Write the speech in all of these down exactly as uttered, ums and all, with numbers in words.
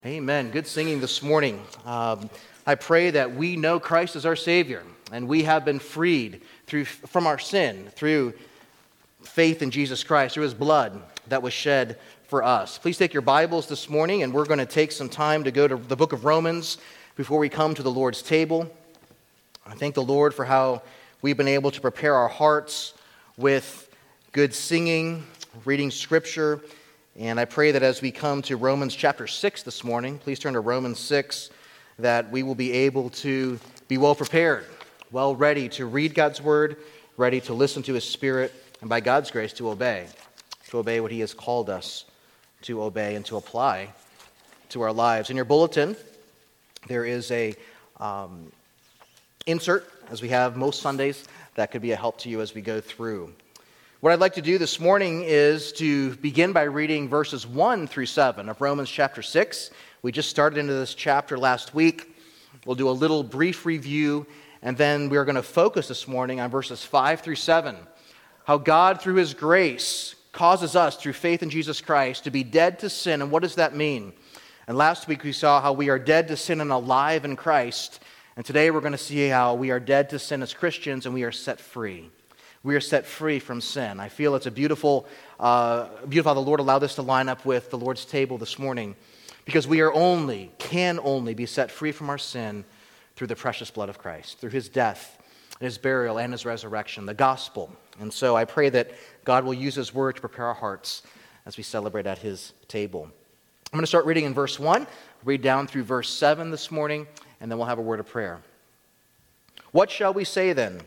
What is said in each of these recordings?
Amen. Good singing this morning. Um, I pray that we know Christ as our Savior, and we have been freed through from our sin through faith in Jesus Christ, through His blood that was shed for us. Please take your Bibles this morning, and we're going to take some time to go to the book of Romans before we come to the Lord's table. I thank the Lord for how we've been able to prepare our hearts with good singing, reading Scripture. And I pray that as we come to Romans chapter six this morning, please turn to Romans six, that we will be able to be well prepared, well ready to read God's Word, ready to listen to His Spirit, and by God's grace to obey, to obey what He has called us to obey and to apply to our lives. In your bulletin, there is a um, insert, as we have most Sundays, that could be a help to you as we go through. What I'd like to do this morning is to begin by reading verses one through seven of Romans chapter six. We just started into this chapter last week. We'll do a little brief review, and then we're going to focus this morning on verses five through seven. How God, through His grace, causes us, through faith in Jesus Christ, to be dead to sin. And what does that mean? And last week we saw how we are dead to sin and alive in Christ. And today we're going to see how we are dead to sin as Christians and we are set free. We are set free from sin. I feel it's a beautiful, uh, beautiful how the Lord allowed this to line up with the Lord's table this morning, because we are only, can only be set free from our sin through the precious blood of Christ, through His death, His burial, and His resurrection, the gospel. And so I pray that God will use His word to prepare our hearts as we celebrate at His table. I'm going to start reading in verse one, read down through verse seven this morning, and then we'll have a word of prayer. What shall we say then?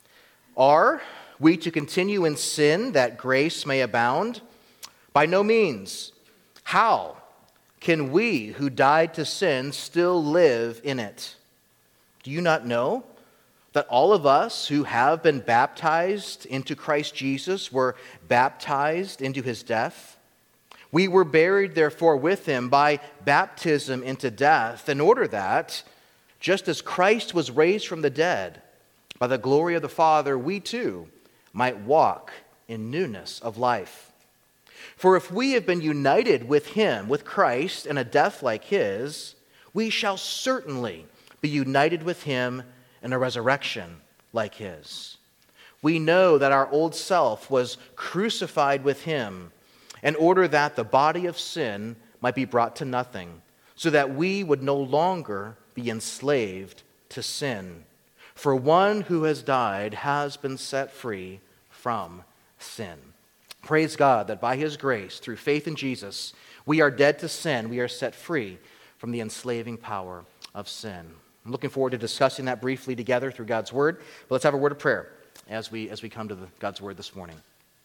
Are we to continue in sin that grace may abound? By no means. How can we who died to sin still live in it? Do you not know that all of us who have been baptized into Christ Jesus were baptized into His death? We were buried, therefore, with Him by baptism into death, in order that, just as Christ was raised from the dead by the glory of the Father, we too might walk in newness of life. For if we have been united with Him, with Christ, in a death like His, we shall certainly be united with Him in a resurrection like His. We know that our old self was crucified with Him in order that the body of sin might be brought to nothing, so that we would no longer be enslaved to sin. For one who has died has been set free from sin. Praise God that by His grace, through faith in Jesus, we are dead to sin. We are set free from the enslaving power of sin. I'm looking forward to discussing that briefly together through God's Word. But let's have a word of prayer as we, as we come to the, God's Word this morning.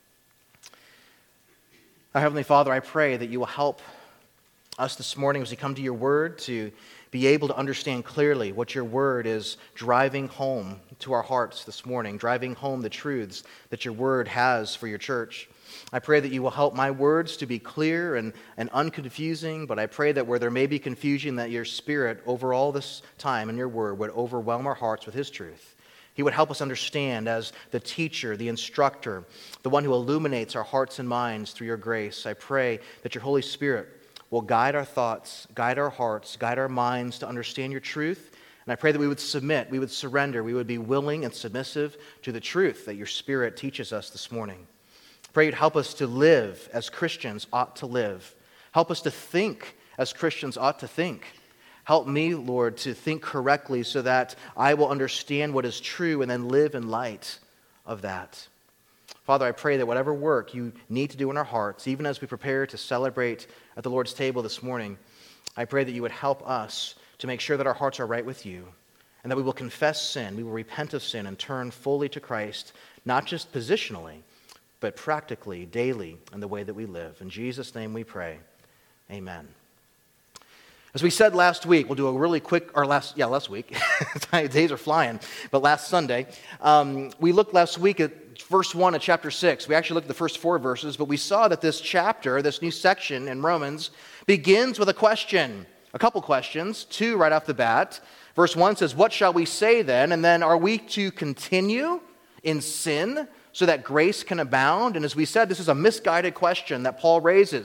Our Heavenly Father, I pray that You will help us this morning as we come to Your Word to be able to understand clearly what Your Word is driving home to our hearts this morning, driving home the truths that Your Word has for Your church. I pray that You will help my words to be clear and, and unconfusing, but I pray that where there may be confusion, that Your Spirit over all this time in Your Word would overwhelm our hearts with His truth. He would help us understand as the teacher, the instructor, the one who illuminates our hearts and minds through Your grace. I pray that Your Holy Spirit will guide our thoughts, guide our hearts, guide our minds to understand Your truth. And I pray that we would submit, we would surrender, we would be willing and submissive to the truth that Your Spirit teaches us this morning. I pray You'd help us to live as Christians ought to live. Help us to think as Christians ought to think. Help me, Lord, to think correctly so that I will understand what is true and then live in light of that. Father, I pray that whatever work You need to do in our hearts, even as we prepare to celebrate at the Lord's table this morning, I pray that You would help us to make sure that our hearts are right with You, and that we will confess sin, we will repent of sin, and turn fully to Christ, not just positionally, but practically, daily, in the way that we live. In Jesus' name we pray. Amen. As we said last week, we'll do a really quick, or last, yeah, last week. Days are flying, but last Sunday, um, we looked last week at verse one of chapter six. We actually looked at the first four verses, but we saw that this chapter, this new section in Romans, begins with a question, a couple questions, two right off the bat. Verse one says, what shall we say then? And then, are we to continue in sin so that grace can abound? And as we said, this is a misguided question that Paul raises.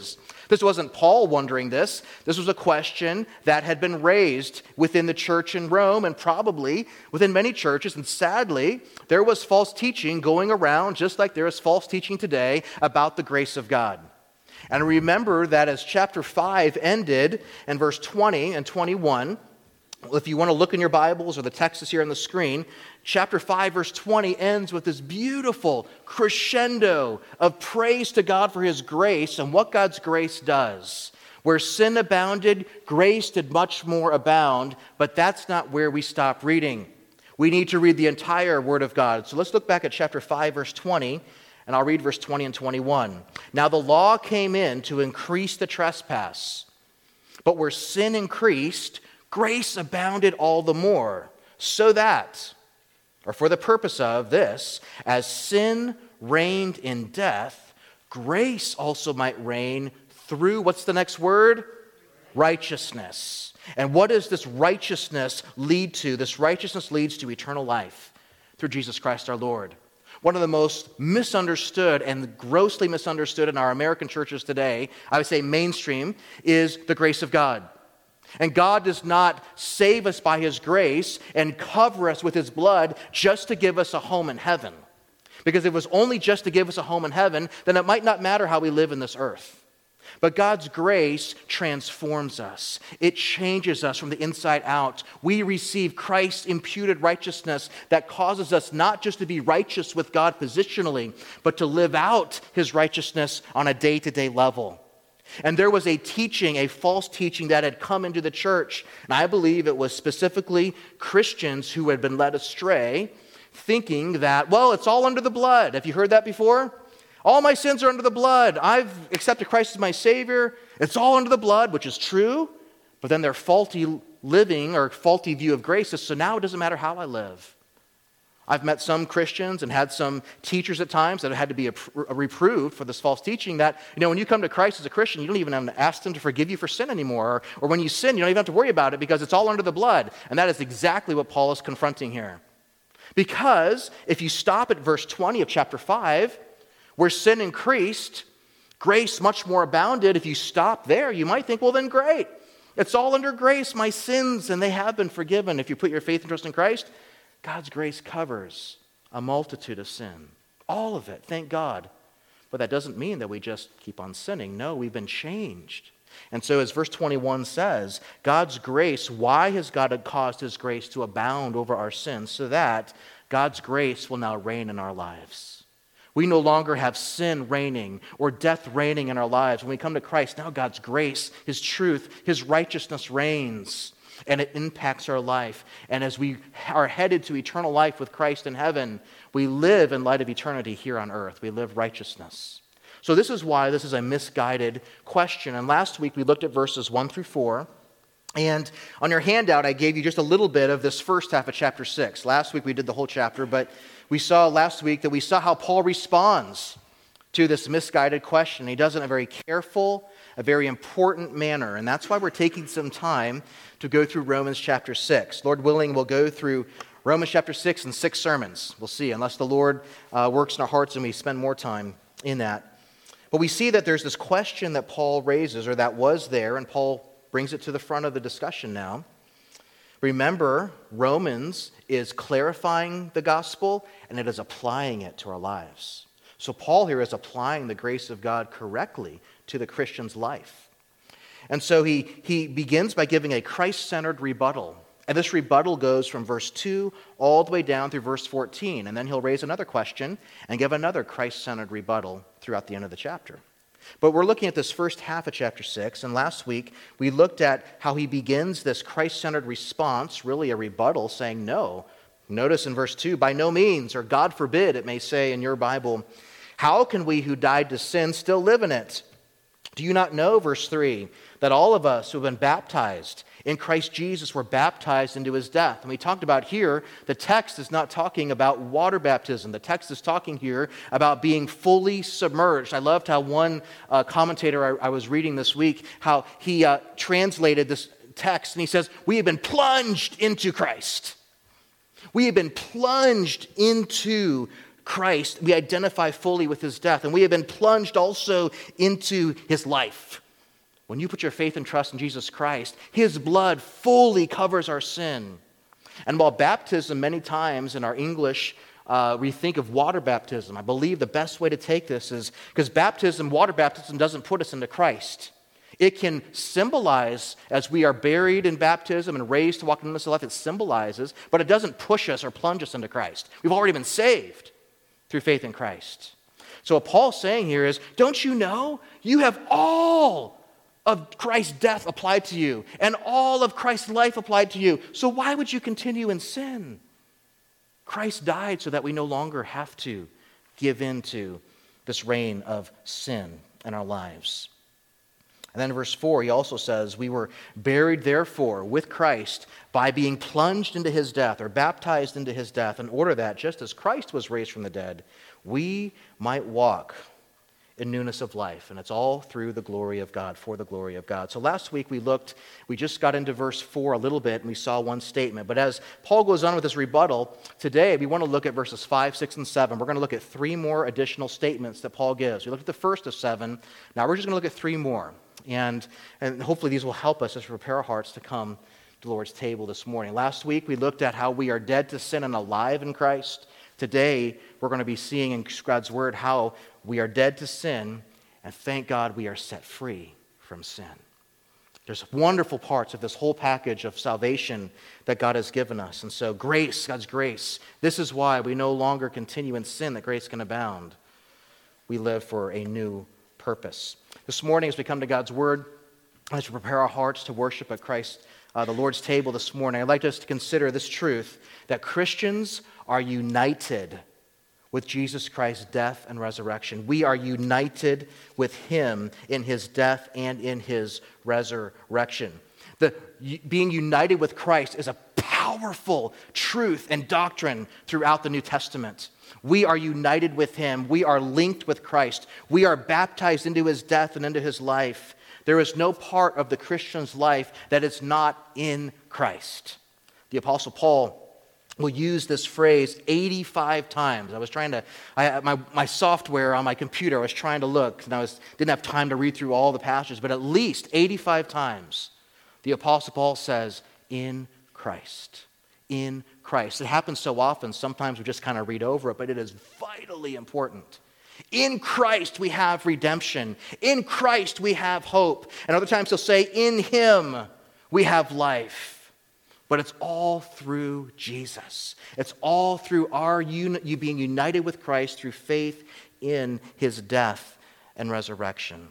This wasn't Paul wondering this. This was a question that had been raised within the church in Rome and probably within many churches. And sadly, there was false teaching going around, just like there is false teaching today, about the grace of God. And remember that as chapter five ended in verse twenty and twenty-one, if you want to look in your Bibles or the text is here on the screen, chapter five, verse twenty ends with this beautiful crescendo of praise to God for his grace and what God's grace does. Where sin abounded, grace did much more abound, but that's not where we stop reading. We need to read the entire Word of God. So let's look back at chapter five, verse twenty, and I'll read verse twenty and twenty-one. Now the law came in to increase the trespass, but where sin increased, grace abounded all the more, so that, or for the purpose of this, as sin reigned in death, grace also might reign through, what's the next word? Righteousness. And what does this righteousness lead to? This righteousness leads to eternal life through Jesus Christ our Lord. One of the most misunderstood and grossly misunderstood in our American churches today, I would say mainstream, is the grace of God. And God does not save us by his grace and cover us with his blood just to give us a home in heaven. Because if it was only just to give us a home in heaven, then it might not matter how we live in this earth. But God's grace transforms us. It changes us from the inside out. We receive Christ's imputed righteousness that causes us not just to be righteous with God positionally, but to live out his righteousness on a day-to-day level. And there was a teaching, a false teaching that had come into the church. And I believe it was specifically Christians who had been led astray, thinking that, well, it's all under the blood. Have you heard that before? All my sins are under the blood. I've accepted Christ as my Savior. It's all under the blood, which is true. But then their faulty living or faulty view of grace is, so now it doesn't matter how I live. I've met some Christians and had some teachers at times that had to be reproved for this false teaching that, you know, when you come to Christ as a Christian, you don't even have to ask him to forgive you for sin anymore. Or, or when you sin, you don't even have to worry about it because it's all under the blood. And that is exactly what Paul is confronting here. Because if you stop at verse twenty of chapter five, where sin increased, grace much more abounded. If you stop there, you might think, well, then great. It's all under grace, my sins, and they have been forgiven. If you put your faith and trust in Christ, God's grace covers a multitude of sin. All of it, thank God. But that doesn't mean that we just keep on sinning. No, we've been changed. And so as verse twenty-one says, God's grace, why has God caused his grace to abound over our sins? So that God's grace will now reign in our lives. We no longer have sin reigning or death reigning in our lives. When we come to Christ, now God's grace, his truth, his righteousness reigns. And it impacts our life. And as we are headed to eternal life with Christ in heaven, we live in light of eternity here on earth. We live righteousness. So this is why this is a misguided question. And last week we looked at verses one through four. And on your handout, I gave you just a little bit of this first half of chapter six. Last week we did the whole chapter, but we saw last week that we saw how Paul responds to this misguided question. He does it in a very careful, a very important manner. And that's why we're taking some time to go through Romans chapter six. Lord willing, we'll go through Romans chapter six in six sermons. We'll see, unless the Lord uh, works in our hearts and we spend more time in that. But we see that there's this question that Paul raises, or that was there, and Paul brings it to the front of the discussion now. Remember, Romans is clarifying the gospel, and it is applying it to our lives. So Paul here is applying the grace of God correctly to the Christian's life. And so he, he begins by giving a Christ-centered rebuttal. And this rebuttal goes from verse two all the way down through verse fourteen. And then he'll raise another question and give another Christ-centered rebuttal throughout the end of the chapter. But we're looking at this first half of chapter six. And last week we looked at how he begins this Christ-centered response, really a rebuttal, saying no. Notice in verse two, by no means, or God forbid, it may say in your Bible, how can we who died to sin still live in it? Do you not know, verse three, that all of us who have been baptized in Christ Jesus were baptized into his death? And we talked about here, the text is not talking about water baptism. The text is talking here about being fully submerged. I loved how one uh, commentator I, I was reading this week, how he uh, translated this text, and he says, we have been plunged into Christ. We have been plunged into Christ. We identify fully with his death, and we have been plunged also into his life. When you put your faith and trust in Jesus Christ, his blood fully covers our sin. And while baptism, many times in our English, uh, we think of water baptism, I believe the best way to take this is, because baptism, water baptism doesn't put us into Christ. It can symbolize, as we are buried in baptism and raised to walk in newness of life, it symbolizes, but it doesn't push us or plunge us into Christ. We've already been saved through faith in Christ. So what Paul's saying here is, don't you know you have all of Christ's death applied to you and all of Christ's life applied to you. So why would you continue in sin? Christ died so that we no longer have to give in to this reign of sin in our lives. And then in verse four, he also says, we were buried therefore with Christ by being plunged into his death or baptized into his death in order that just as Christ was raised from the dead, we might walk in newness of life. And it's all through the glory of God, for the glory of God. So last week we looked, we just got into verse four a little bit and we saw one statement. But as Paul goes on with his rebuttal, today we want to look at verses five, six, and seven. We're going to look at three more additional statements that Paul gives. We looked at the first of seven. Now we're just going to look at three more. And, and hopefully these will help us as we prepare our hearts to come to the Lord's table this morning. Last week we looked at how we are dead to sin and alive in Christ. Today we're going to be seeing in God's word how we are dead to sin, and thank God we are set free from sin. There's wonderful parts of this whole package of salvation that God has given us. And so grace, God's grace, this is why we no longer continue in sin, that grace can abound. We live for a new purpose. This morning as we come to God's word, as we prepare our hearts to worship at Christ, uh, the Lord's table this morning, I'd like us to consider this truth, that Christians are united with Jesus Christ's death and resurrection. We are united with him in his death and in his resurrection. The, being united with Christ is a powerful truth and doctrine throughout the New Testament. We are united with him. We are linked with Christ. We are baptized into his death and into his life. There is no part of the Christian's life that is not in Christ. The Apostle Paul will use this phrase eighty-five times. I was trying to, I, my, my software on my computer, I was trying to look, and I was, didn't have time to read through all the passages, but at least eighty-five times the Apostle Paul says, in Christ. In Christ. It happens so often, sometimes we just kind of read over it, but it is vitally important. In Christ we have redemption. In Christ we have hope. And other times he'll say, in him we have life. But it's all through Jesus. It's all through our uni- you being united with Christ through faith in his death and resurrection.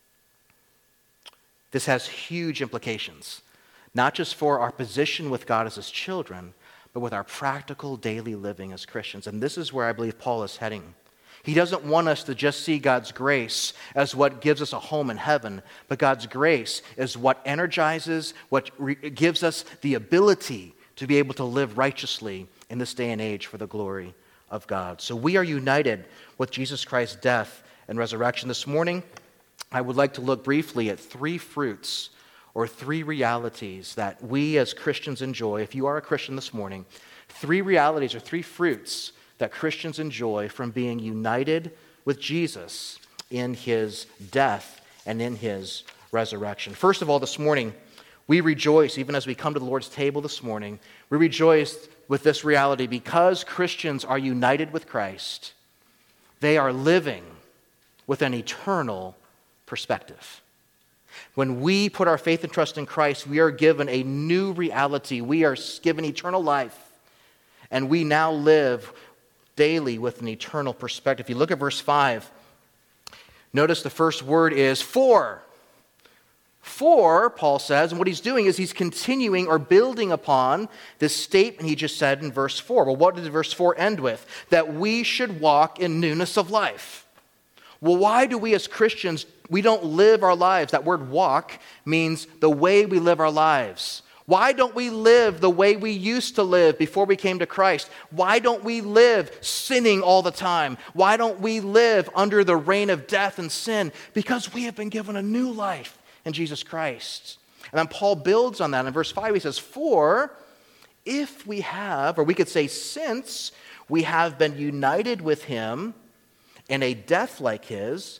This has huge implications, not just for our position with God as his children, but with our practical daily living as Christians. And this is where I believe Paul is heading. He doesn't want us to just see God's grace as what gives us a home in heaven, but God's grace is what energizes, what re- gives us the ability to be able to live righteously in this day and age for the glory of God. So we are united with Jesus Christ's death and resurrection. This morning, I would like to look briefly at three fruits or three realities that we as Christians enjoy. If you are a Christian this morning, three realities or three fruits that Christians enjoy from being united with Jesus in his death and in his resurrection. First of all, this morning, we rejoice, even as we come to the Lord's table this morning, we rejoice with this reality because Christians are united with Christ. They are living with an eternal perspective. When we put our faith and trust in Christ, we are given a new reality. We are given eternal life, and we now live daily with an eternal perspective. If you look at verse five, notice the first word is for. For, Paul says, and what he's doing is he's continuing or building upon this statement he just said in verse four. Well, what did verse four end with? That we should walk in newness of life. Well, why do we as Christians, we don't live our lives? That word walk means the way we live our lives. Why don't we live the way we used to live before we came to Christ? Why don't we live sinning all the time? Why don't we live under the reign of death and sin? Because we have been given a new life in Jesus Christ. And then Paul builds on that. In verse five, he says, for if we have, or we could say since we have been united with him in a death like his,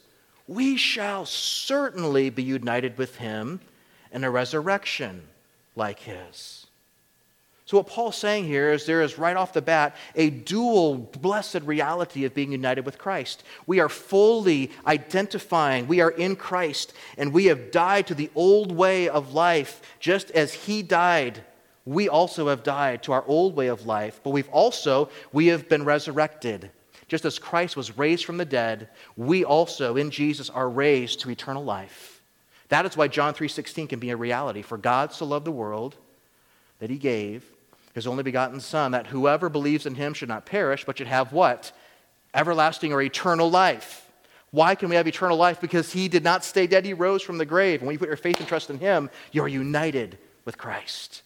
we shall certainly be united with him in a resurrection like his. So what Paul's saying here is there is right off the bat a dual blessed reality of being united with Christ. We are fully identifying, we are in Christ, and we have died to the old way of life. Just as he died, we also have died to our old way of life, but we've also, we have been resurrected. Just as Christ was raised from the dead, we also in Jesus are raised to eternal life. That is why John three sixteen can be a reality. For God so loved the world that he gave his only begotten Son, that whoever believes in him should not perish, but should have what? Everlasting or eternal life. Why can we have eternal life? Because he did not stay dead, he rose from the grave. And when you put your faith and trust in him, you are united with Christ.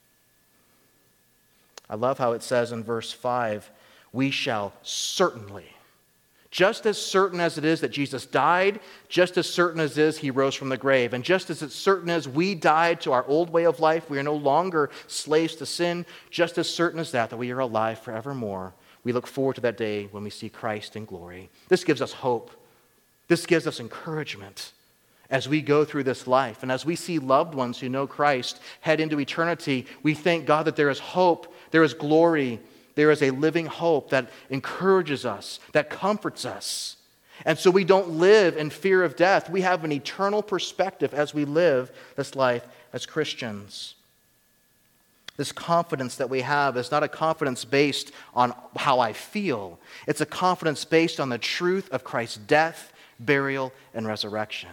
I love how it says in verse five, we shall certainly. Just as certain as it is that Jesus died, just as certain as it is he rose from the grave. And just as it's certain as we died to our old way of life, we are no longer slaves to sin, just as certain as that, that we are alive forevermore. We look forward to that day when we see Christ in glory. This gives us hope. This gives us encouragement as we go through this life. And as we see loved ones who know Christ head into eternity, we thank God that there is hope, there is glory, there is a living hope that encourages us, that comforts us. And so we don't live in fear of death. We have an eternal perspective as we live this life as Christians. This confidence that we have is not a confidence based on how I feel. It's a confidence based on the truth of Christ's death, burial, and resurrection.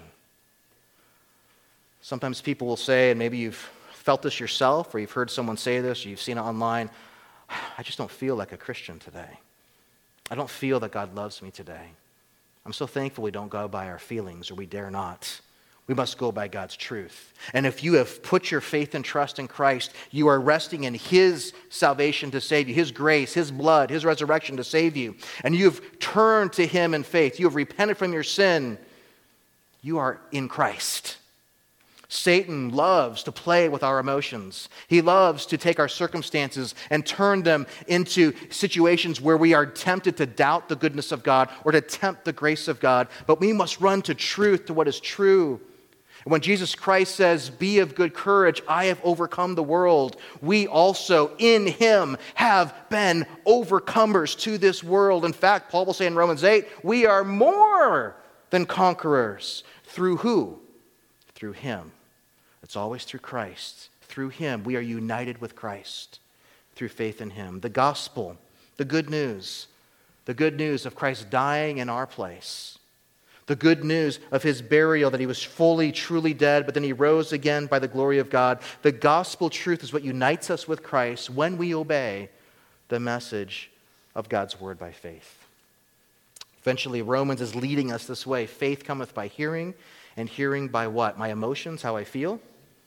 Sometimes people will say, and maybe you've felt this yourself, or you've heard someone say this, or you've seen it online, I just don't feel like a Christian today. I don't feel that God loves me today. I'm so thankful we don't go by our feelings, or we dare not. We must go by God's truth. And if you have put your faith and trust in Christ, you are resting in his salvation to save you, his grace, his blood, his resurrection to save you. And you have turned to him in faith. You have repented from your sin. You are in Christ. Satan loves to play with our emotions. He loves to take our circumstances and turn them into situations where we are tempted to doubt the goodness of God or to tempt the grace of God. But we must run to truth, to what is true. And when Jesus Christ says, be of good courage, I have overcome the world, we also in him have been overcomers to this world. In fact, Paul will say in Romans eight, we are more than conquerors. Through who? Through him. It's always through Christ. Through him, we are united with Christ through faith in him. The gospel, the good news, the good news of Christ dying in our place. The good news of his burial, that he was fully, truly dead, but then he rose again by the glory of God. The gospel truth is what unites us with Christ when we obey the message of God's word by faith. Eventually, Romans is leading us this way. Faith cometh by hearing, and hearing by what? My emotions, how I feel?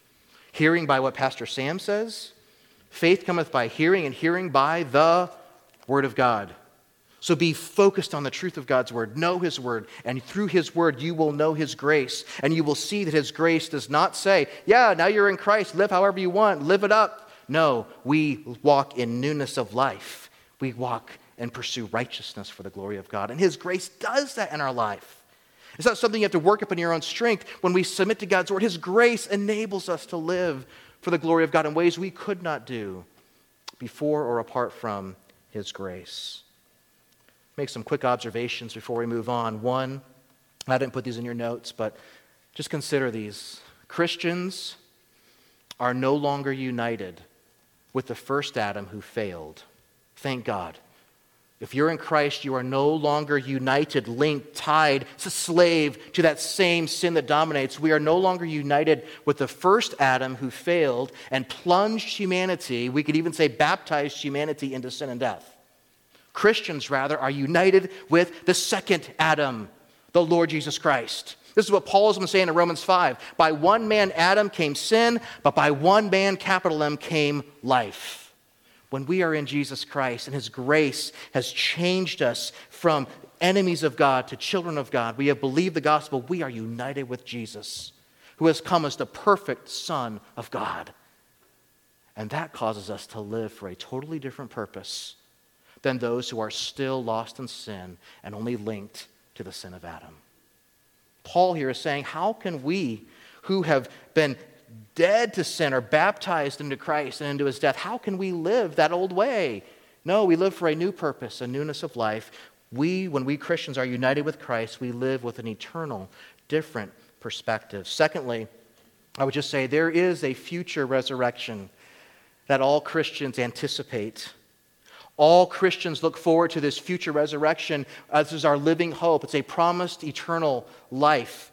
Hearing by what Pastor Sam says? Faith cometh by hearing, and hearing by the word of God. So be focused on the truth of God's word. Know his word, and through his word you will know his grace, and you will see that his grace does not say, yeah, now you're in Christ, live however you want, live it up. No, we walk in newness of life. We walk and pursue righteousness for the glory of God, and his grace does that in our life. It's not something you have to work up in your own strength. When we submit to God's word, his grace enables us to live for the glory of God in ways we could not do before or apart from his grace. Make some quick observations before we move on. One, I didn't put these in your notes, but just consider these. Christians are no longer united with the first Adam who failed. Thank God. If you're in Christ, you are no longer united, linked, tied, slave to that same sin that dominates. We are no longer united with the first Adam who failed and plunged humanity, we could even say baptized humanity into sin and death. Christians, rather, are united with the second Adam, the Lord Jesus Christ. This is what Paul has been saying in Romans five. By one man, Adam, came sin, but by one man, capital M, came life. When we are in Jesus Christ and his grace has changed us from enemies of God to children of God, we have believed the gospel, we are united with Jesus, who has come as the perfect Son of God. And that causes us to live for a totally different purpose than those who are still lost in sin and only linked to the sin of Adam. Paul here is saying, how can we who have been dead to sin or baptized into Christ and into his death, how can we live that old way? No, we live for a new purpose, a newness of life. We, when we Christians are united with Christ, we live with an eternal, different perspective. Secondly, I would just say there is a future resurrection that all Christians anticipate. All Christians look forward to this future resurrection. Uh, this is our living hope. It's a promised eternal life,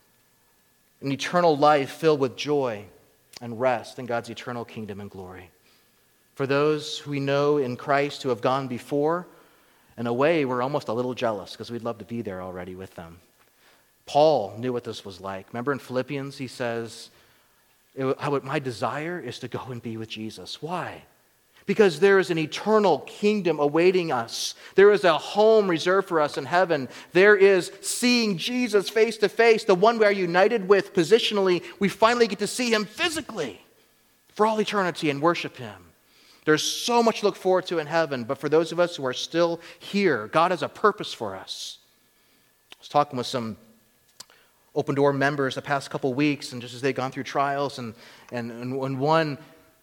an eternal life filled with joy and rest in God's eternal kingdom and glory. For those who we know in Christ who have gone before, in a way, we're almost a little jealous because we'd love to be there already with them. Paul knew what this was like. Remember in Philippians, he says, I would, my desire is to go and be with Jesus. Why? Because there is an eternal kingdom awaiting us. There is a home reserved for us in heaven. There is seeing Jesus face to face, the one we are united with positionally. We finally get to see him physically for all eternity and worship him. There's so much to look forward to in heaven, but for those of us who are still here, God has a purpose for us. I was talking with some Open Door members the past couple weeks, and just as they've gone through trials, and, and, and one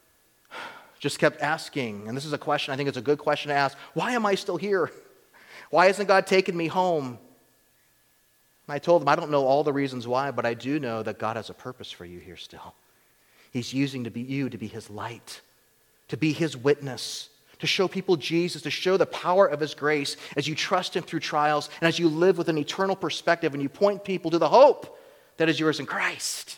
just kept asking, and this is a question, I think it's a good question to ask, why am I still here? Why hasn't God taken me home? And I told them, I don't know all the reasons why, but I do know that God has a purpose for you here still. He's using to be you to be his light, to be his witness, to show people Jesus, to show the power of his grace as you trust him through trials and as you live with an eternal perspective and you point people to the hope that is yours in Christ.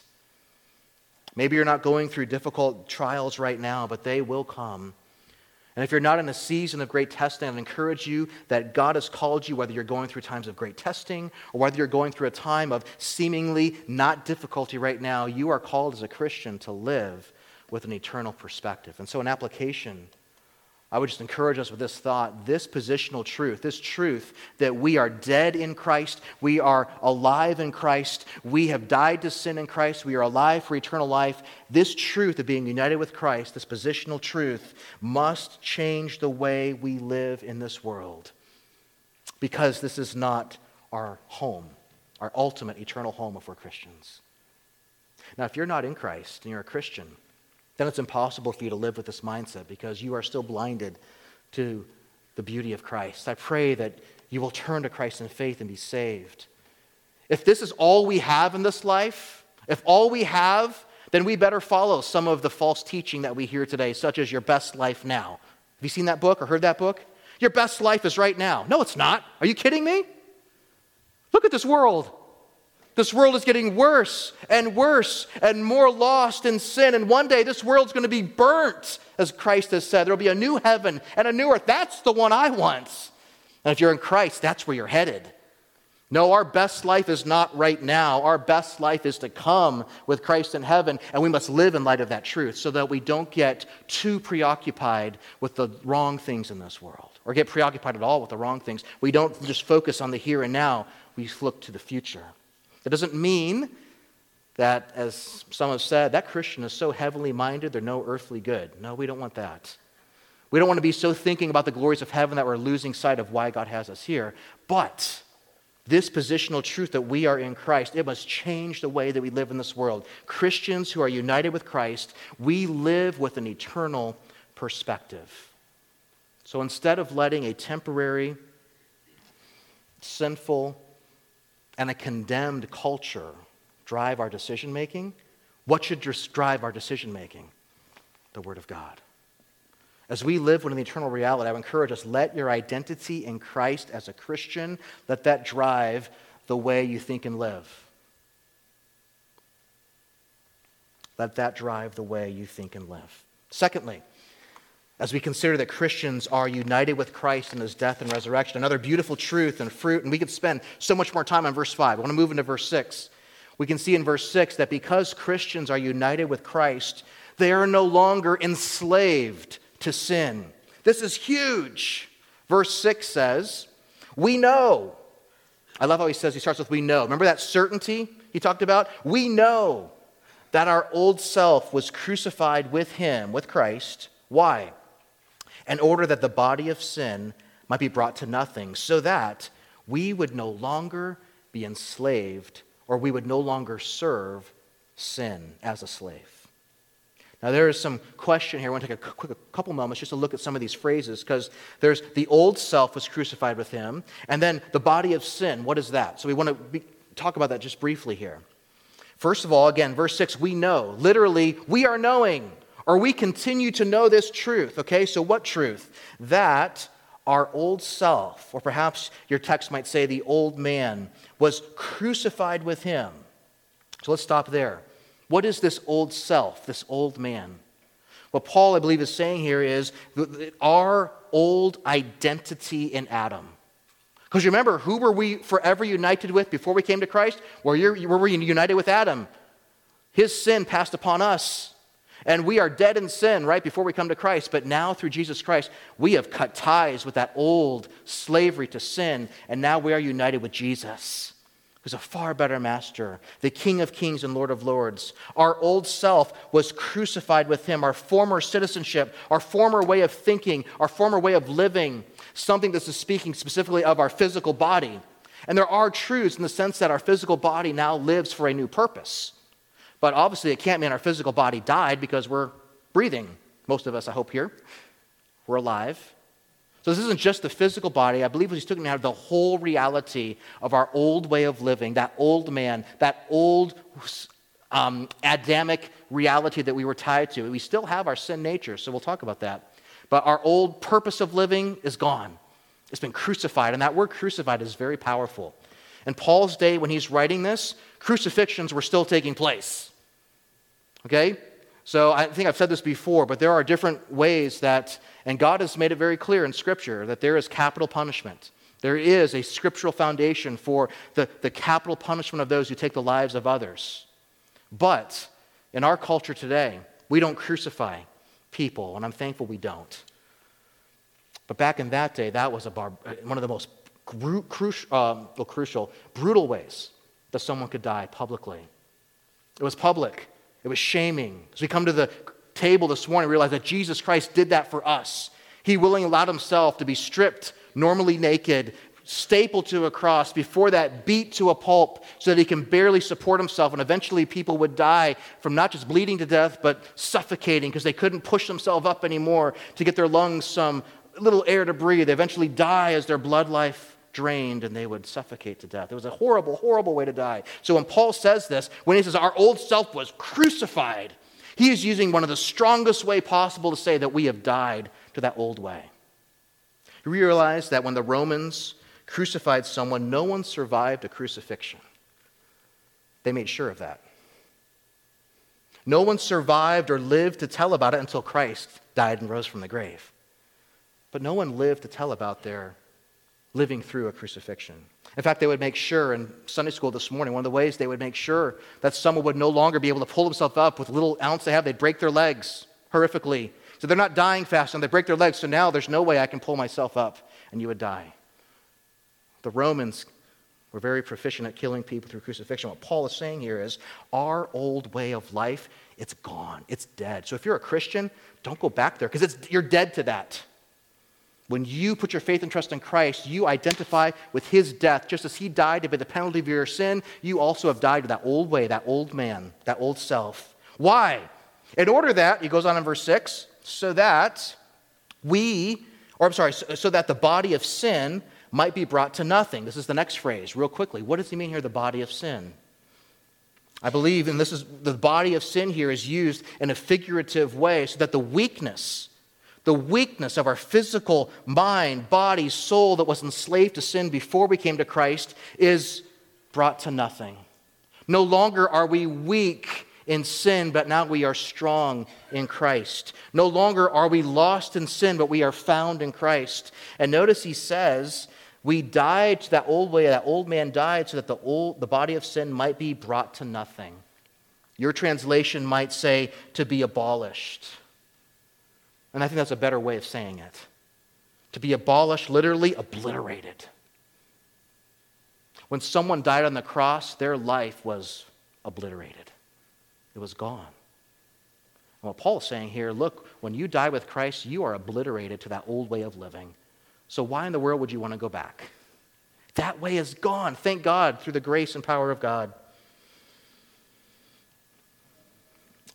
Maybe you're not going through difficult trials right now, but they will come. And if you're not in a season of great testing, I encourage you that God has called you, whether you're going through times of great testing or whether you're going through a time of seemingly not difficulty right now, you are called as a Christian to live with an eternal perspective. And so in application, I would just encourage us with this thought, this positional truth, this truth that we are dead in Christ, we are alive in Christ, we have died to sin in Christ, we are alive for eternal life. This truth of being united with Christ, this positional truth, must change the way we live in this world. Because this is not our home, our ultimate eternal home if we're Christians. Now, if you're not in Christ and you're a Christian, then it's impossible for you to live with this mindset because you are still blinded to the beauty of Christ. I pray that you will turn to Christ in faith and be saved. If this is all we have in this life, if all we have, then we better follow some of the false teaching that we hear today, such as your best life now. Have you seen that book or heard that book? Your best life is right now. No, it's not. Are you kidding me? Look at this world. This world is getting worse and worse and more lost in sin. And one day this world's going to be burnt, as Christ has said. There will be a new heaven and a new earth. That's the one I want. And if you're in Christ, that's where you're headed. No, our best life is not right now. Our best life is to come with Christ in heaven. And we must live in light of that truth so that we don't get too preoccupied with the wrong things in this world or get preoccupied at all with the wrong things. We don't just focus on the here and now. We look to the future. That doesn't mean that, as some have said, that Christian is so heavenly minded, they're no earthly good. No, we don't want that. We don't want to be so thinking about the glories of heaven that we're losing sight of why God has us here. But this positional truth that we are in Christ, it must change the way that we live in this world. Christians who are united with Christ, we live with an eternal perspective. So instead of letting a temporary, sinful, and a condemned culture drive our decision-making, what should drive our decision-making? The Word of God. As we live within the eternal reality, I would encourage us, let your identity in Christ as a Christian, let that drive the way you think and live. Let that drive the way you think and live. Secondly, as we consider that Christians are united with Christ in his death and resurrection, another beautiful truth and fruit, and we could spend so much more time on verse five. I want to move into verse six. We can see in verse six that because Christians are united with Christ, they are no longer enslaved to sin. This is huge. Verse six says, we know. I love how he says, he starts with we know. Remember that certainty he talked about? We know that our old self was crucified with him, with Christ. Why? In order that the body of sin might be brought to nothing, so that we would no longer be enslaved or we would no longer serve sin as a slave. Now, there is some question here. I want to take a, quick, a couple moments just to look at some of these phrases, because there's the old self was crucified with him, and then the body of sin. What is that? So we want to be, talk about that just briefly here. First of all, again, verse six, we know. Literally, we are knowing, or we continue to know this truth. Okay, so what truth? That our old self, or perhaps your text might say the old man, was crucified with him. So let's stop there. What is this old self, this old man? What Paul, I believe, is saying here is our old identity in Adam. Because remember, who were we forever united with before we came to Christ? Well, you're, were we united with Adam? His sin passed upon us. And we are dead in sin right before we come to Christ. But now through Jesus Christ, we have cut ties with that old slavery to sin. And now we are united with Jesus, who's a far better master, the King of kings and Lord of lords. Our old self was crucified with him. Our former citizenship, our former way of thinking, our former way of living, something this is speaking specifically of our physical body. And there are truths in the sense that our physical body now lives for a new purpose. But obviously it can't mean our physical body died, because we're breathing. Most of us, I hope, here. We're alive. So this isn't just the physical body. I believe he's talking about the whole reality of our old way of living, that old man, that old um, Adamic reality that we were tied to. We still have our sin nature, so we'll talk about that. But our old purpose of living is gone. It's been crucified, and that word crucified is very powerful. In Paul's day, when he's writing this, crucifixions were still taking place. Okay? So I think I've said this before, but there are different ways that, and God has made it very clear in Scripture, that there is capital punishment. There is a scriptural foundation for the, the capital punishment of those who take the lives of others. But in our culture today, we don't crucify people, and I'm thankful we don't. But back in that day, that was a bar, one of the most cru- cru- um, well, crucial, brutal ways that someone could die publicly. It was public. It was shaming. As we come to the table this morning, we realize that Jesus Christ did that for us. He willingly allowed himself to be stripped, normally naked, stapled to a cross, before that beat to a pulp so that he can barely support himself. And eventually people would die from not just bleeding to death, but suffocating because they couldn't push themselves up anymore to get their lungs some little air to breathe. They eventually die as their blood life drained, and they would suffocate to death. It was a horrible, horrible way to die. So when Paul says this, when he says our old self was crucified, he is using one of the strongest way possible to say that we have died to that old way. You realize that when the Romans crucified someone, no one survived a crucifixion. They made sure of that. No one survived or lived to tell about it until Christ died and rose from the grave. But no one lived to tell about their living through a crucifixion. In fact, they would make sure, in Sunday school this morning, one of the ways they would make sure that someone would no longer be able to pull themselves up with the little ounce they have, they'd break their legs horrifically. So they're not dying fast, and they break their legs, so now there's no way I can pull myself up, and you would die. The Romans were very proficient at killing people through crucifixion. What Paul is saying here is our old way of life, it's gone. It's dead. So if you're a Christian, don't go back there, because you're dead to that. When you put your faith and trust in Christ, you identify with his death. Just as he died to pay the penalty of your sin, you also have died to that old way, that old man, that old self. Why? In order that, he goes on in verse six, so that we, or I'm sorry, so, so that the body of sin might be brought to nothing. This is the next phrase, real quickly. What does he mean here, the body of sin? I believe, and this is, the body of sin here is used in a figurative way so that the weakness The weakness of our physical mind, body, soul that was enslaved to sin before we came to Christ is brought to nothing. No longer are we weak in sin, but now we are strong in Christ. No longer are we lost in sin, but we are found in Christ. And notice he says, we died to that old way, that old man died so that the old, the body of sin might be brought to nothing. Your translation might say to be abolished. And I think that's a better way of saying it. To be abolished, literally obliterated. When someone died on the cross, their life was obliterated. It was gone. And what Paul is saying here, look, when you die with Christ, you are obliterated to that old way of living. So why in the world would you want to go back? That way is gone. Thank God through the grace and power of God.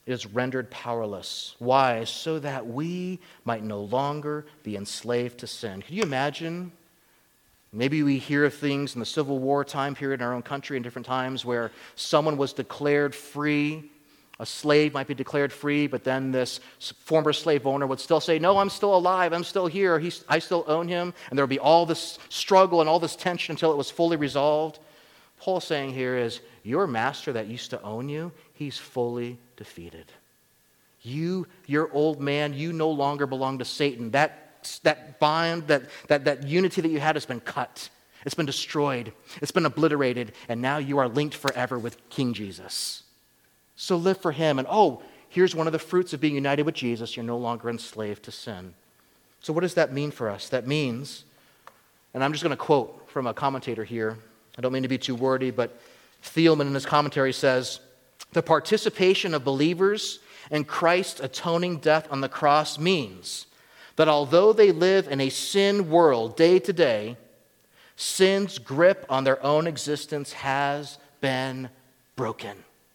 is rendered powerless. Why? So that we might no longer be enslaved to sin. Can you imagine? Maybe we hear of things in the Civil War time period in our own country in different times where someone was declared free. A slave might be declared free, but then this former slave owner would still say, no, I'm still alive, I'm still here, He's, I still own him. And there would be all this struggle and all this tension until it was fully resolved. Paul's saying here is, your master that used to own you, he's fully defeated. You, your old man, you no longer belong to Satan. That That bond, that, that, that unity that you had has been cut. It's been destroyed. It's been obliterated. And now you are linked forever with King Jesus. So live for him. And oh, here's one of the fruits of being united with Jesus. You're no longer enslaved to sin. So what does that mean for us? That means, and I'm just going to quote from a commentator here. I don't mean to be too wordy, but Thielman in his commentary says, the participation of believers in Christ's atoning death on the cross means that although they live in a sin world day to day, sin's grip on their own existence has been broken.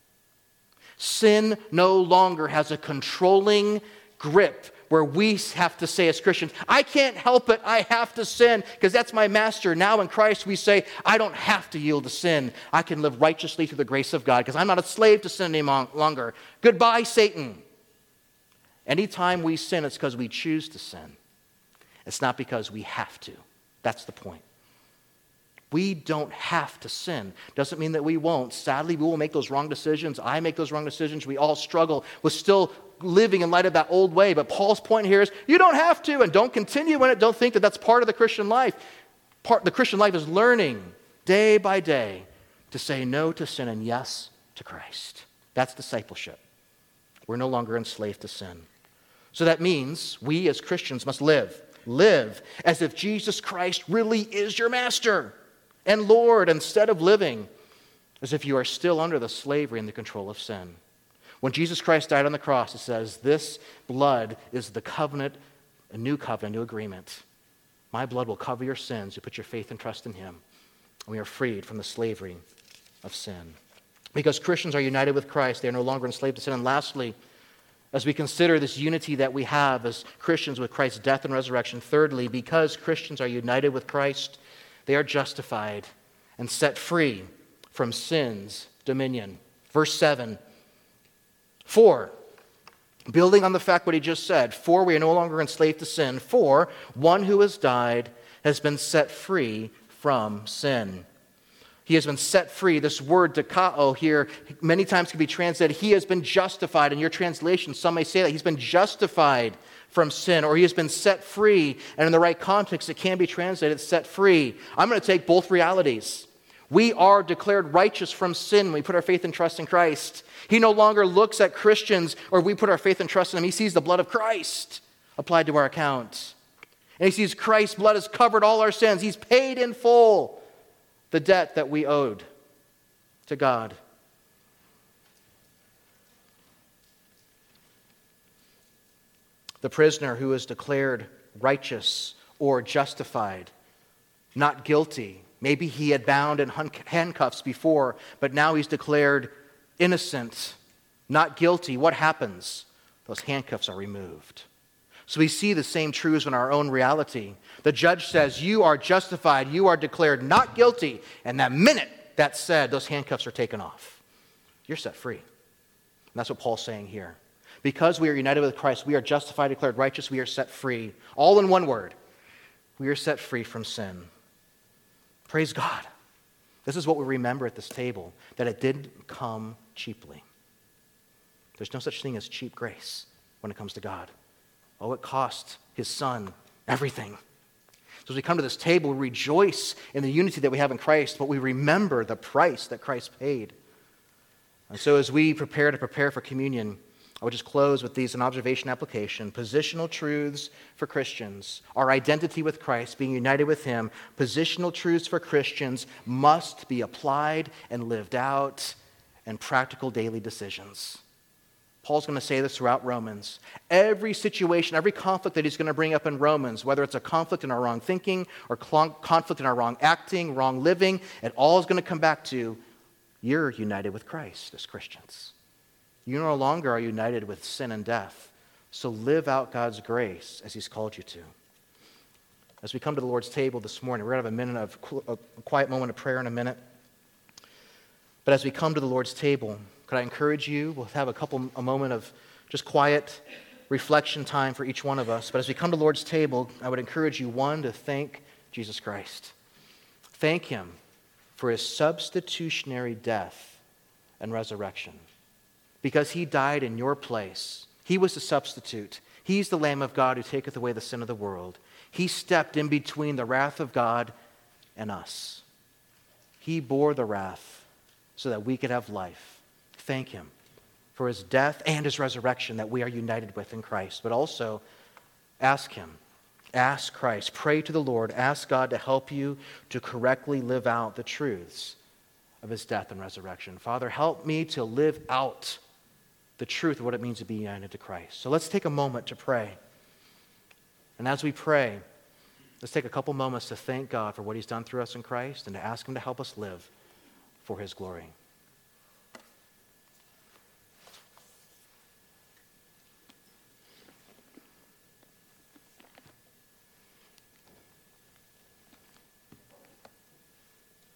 Sin no longer has a controlling grip where we have to say as Christians, I can't help it, I have to sin because that's my master. Now in Christ we say, I don't have to yield to sin. I can live righteously through the grace of God because I'm not a slave to sin any longer. Goodbye, Satan. Anytime we sin, it's because we choose to sin. It's not because we have to. That's the point. We don't have to sin. Doesn't mean that we won't. Sadly, we will make those wrong decisions. I make those wrong decisions. We all struggle with still living in light of that old way. But Paul's point here is you don't have to, and don't continue in it. Don't think that that's part of the Christian life. Part the Christian life is learning day by day to say no to sin and yes to Christ. That's discipleship. We're no longer enslaved to sin. So that means we as Christians must live. Live as if Jesus Christ really is your master and Lord, instead of living as if you are still under the slavery and the control of sin. When Jesus Christ died on the cross, it says, this blood is the covenant, a new covenant, a new agreement. My blood will cover your sins. You put your faith and trust in him. And we are freed from the slavery of sin. Because Christians are united with Christ, they are no longer enslaved to sin. And lastly, as we consider this unity that we have as Christians with Christ's death and resurrection, thirdly, because Christians are united with Christ, they are justified and set free from sin's dominion. Verse seven, for, building on the fact what he just said, for we are no longer enslaved to sin, for one who has died has been set free from sin. He has been set free. This word dikao here many times can be translated, he has been justified. In your translation, some may say that he's been justified from sin, or he has been set free. And in the right context, it can be translated set free. I'm going to take both realities. We are declared righteous from sin when we put our faith and trust in Christ. He no longer looks at Christians, or we put our faith and trust in him. He sees the blood of Christ applied to our account. And he sees Christ's blood has covered all our sins. He's paid in full the debt that we owed to God. The prisoner who is declared righteous or justified, not guilty. Maybe he had bound in handcuffs before, but now he's declared innocent, not guilty. What happens? Those handcuffs are removed. So we see the same truths in our own reality. The judge says, you are justified, you are declared not guilty. And that minute that's said, those handcuffs are taken off. You're set free. And that's what Paul's saying here. Because we are united with Christ, we are justified, declared righteous, we are set free. All in one word. We are set free from sin. Praise God. This is what we remember at this table, that it didn't come cheaply. There's no such thing as cheap grace when it comes to God. Oh, it cost his son everything. So as we come to this table, we rejoice in the unity that we have in Christ, but we remember the price that Christ paid. And so as we prepare to prepare for communion, I would just close with these, an observation application. Positional truths for Christians. Our identity with Christ, being united with him. Positional truths for Christians must be applied and lived out in practical daily decisions. Paul's going to say this throughout Romans. Every situation, every conflict that he's going to bring up in Romans, whether it's a conflict in our wrong thinking or conflict in our wrong acting, wrong living, it all is going to come back to you're united with Christ as Christians. You no longer are united with sin and death. So live out God's grace as he's called you to. As we come to the Lord's table this morning, we're going to have a minute of a quiet moment of prayer in a minute. But as we come to the Lord's table, could I encourage you, we'll have a couple, a moment of just quiet reflection time for each one of us. But as we come to the Lord's table, I would encourage you, one, to thank Jesus Christ. Thank him for his substitutionary death and resurrection. Because he died in your place. He was the substitute. He's the Lamb of God who taketh away the sin of the world. He stepped in between the wrath of God and us. He bore the wrath so that we could have life. Thank him for his death and his resurrection that we are united with in Christ. But also, ask him. Ask Christ. Pray to the Lord. Ask God to help you to correctly live out the truths of his death and resurrection. Father, help me to live out the truth of what it means to be united to Christ. So let's take a moment to pray. And as we pray, let's take a couple moments to thank God for what he's done through us in Christ and to ask him to help us live for his glory.